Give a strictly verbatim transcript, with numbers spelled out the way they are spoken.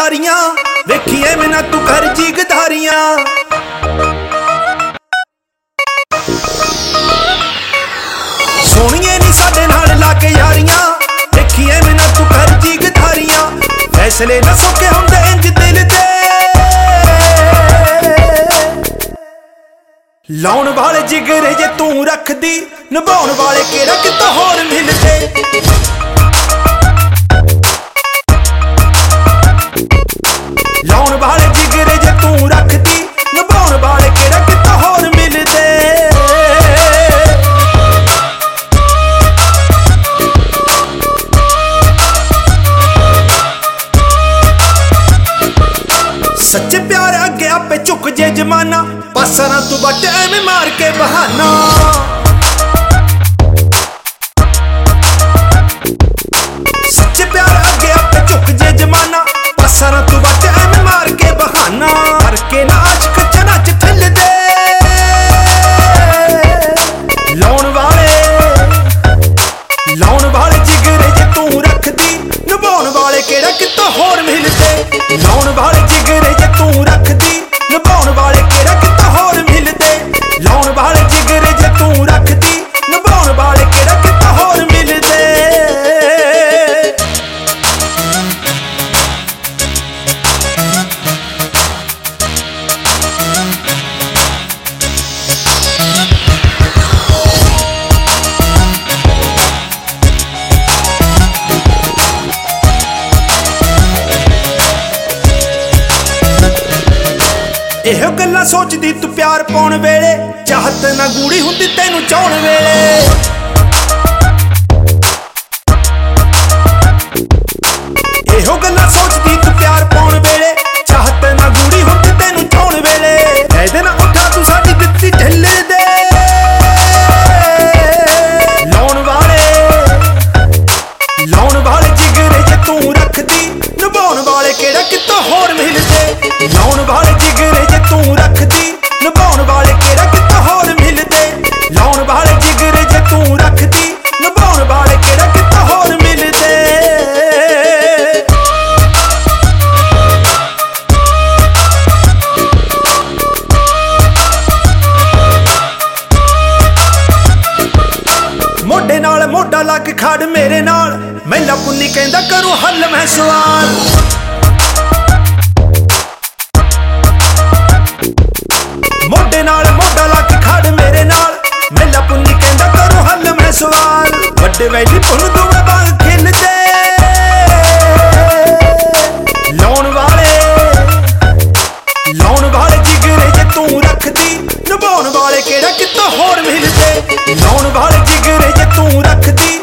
यारियां वेखिए मैं ना तू कर जी गदारियां। सोनिए नी साडे नाल लाके यारियां वेखिए मैं ना तू कर जी गदारियां। फैसले ना सौखे हुंदे इंज दिल दे लाउण वाले जिगरे जे तू रखदी निभाउण वाले केड़ा कितों होर मिलदे। लाउण वाले जिगरे जे तू रखदी निभाउण वाले केड़ा कितों होर मिलदे। सच्चे प्यार अगे आपे झुक जे जमाना पासा ना तू बट एवें मार के बहाना। सच्चे प्यार अगे आपे झुक जे जमाना पासा ना तू बट एवें मार के बहाना। करके ना आशिक चना च ठिल दे लाउण वाले लाउण वाले जिगरे जे तू रखदी निभाउण वाले केड़ा कितों होर मिलदे। लाउण वाले जिगरे जे तू रखदी निभाउण वाले केड़ा कितों होर मिलदे। लाउण वाले जिगरे जे तू रखदी निभाउण वाले केड़ा कितों होर मिलदे। ਇਹੋ ਗੱਲਾਂ ਸੋਚਦੀ ਤੂੰ ਪਿਆਰ ਪਾਉਣ ਵੇਲੇ ਚਾਹਤ ਨਾ ਗੂੜੀ ਹੁੰਦੀ ਤੈਨੂੰ ਚਾਉਣ ਵੇਲੇ। ਇਹੋ ਗੱਲਾਂ ਸੋਚਦੀ ਤੂੰ ਪਿਆਰ ਪਾਉਣ ਵੇਲੇ ਚਾਹਤ ਨਾ ਗੂੜੀ ਹੁੰਦੀ ਤੈਨੂੰ ਚਾਉਣ ਵੇਲੇ। ਇਹਦੇ ਨਾਲ ਉੱਠਾ ਤੂੰ ਸਾਡੀ ਦਿੱਤੀ ਢਿੱਲ ਦੇ ਲਾਉਣ ਵਾਲੇ ਲਾਉਣ ਵਾਲੇ ਜਿਗਰੇ ਜੇ ਤੂੰ ਰੱਖਦੀ ਨਿਭਾਉਣ ਵਾਲੇ ਕਿਹੜਾ ਕਿਤੋਂ ਹੋਰ ਮਿਲਦੇ। ਲਾਉਣ ਵਾਲੇ ਜਿਗਰੇ ਜੇ ਤੂੰ ਰੱਖਦੀ ਨਿਭਾਉਣ ਵਾਲੇ ਕਿਹੜਾ ਕਿਤੋਂ ਹੋਰ ਮਿਲਦੇ। ਲਾਉਣ ਵਾਲੇ ਜਿਗਰੇ ਜੇ ਤੂੰ ਰੱਖਦੀ ਨਿਭਾਉਣ ਵਾਲੇ ਕਿਹੜਾ ਕਿਤੋਂ ਹੋਰ ਮਿਲਦੇ। ਮੋਢੇ ਨਾਲ ਮੋਢਾ ਲਾ ਕੇ ਖੜ ਮੇਰੇ ਨਾਲ ਮਹਿਲਾ ਪੁੰਨੀ ਕਹਿੰਦਾ ਕਰੂੰ ਹੱਲ ਮੈਂ ਸਵਾਲ। ਮੋਢੇ ਨਾਲ ਮੋਢਾ ਲਾ ਕੇ ਖੜ ਮੇਰੇ ਨਾਲ ਮਹਿਲਾ ਪੁੰਨੀ ਕਹਿੰਦਾ ਕਰੂੰ ਹੱਲ ਮੈਂ ਸਵਾਲ। ਵੱਡੇ ਵੈਲੀ ਪੁੰਨ ਦੋਵੇਂ ਬਾਗ ਖਿਲਦੇ ਲਾਉਣ ਵਾਲੇ ਲਾਉਣ ਵਾਲੇ ਜਿਗਰੇ ਜੇ ਤੂੰ ਰੱਖਦੀ ਨਿਭਾਉਣ ਵਾਲੇ ਕਿਹੜਾ ਕਿਤੋਂ ਹੋਰ ਮਿਲਦੇ। ਲਾਉਣ ਵਾਲੇ ਜਿਗਰੇ ਜੇ ਤੂੰ ਰੱਖਦੀ